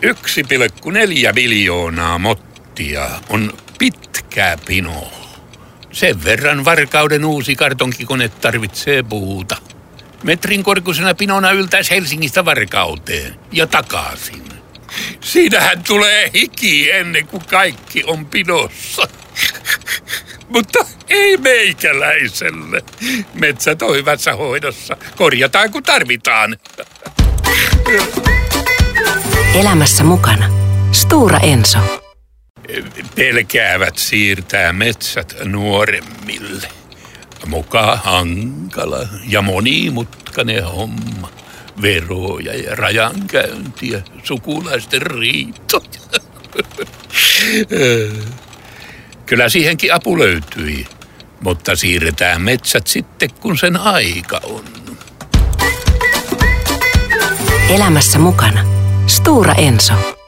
1,4 miljoonaa mottia on pitkä pino. Sen verran Varkauden uusi kartonkikone tarvitsee puuta. Metrin korkuisena pinona yltäisi Helsingistä Varkauteen ja takaisin. Siinähän tulee hiki ennen kuin kaikki on pinossa. Mutta ei meikäläiselle. Metsät on hyvässä hoidossa. Korjataan kun tarvitaan. Elämässä mukana Stora Enso. Pelkäävät siirtää metsät nuoremmille. Muka hankala ja monimutkainen homma. Veroja ja rajankäyntiä, sukulaisten riitoja. Kyllä siihenkin apu löytyi, mutta siirretään metsät sitten, kun sen aika on. Elämässä mukana Stora Enso.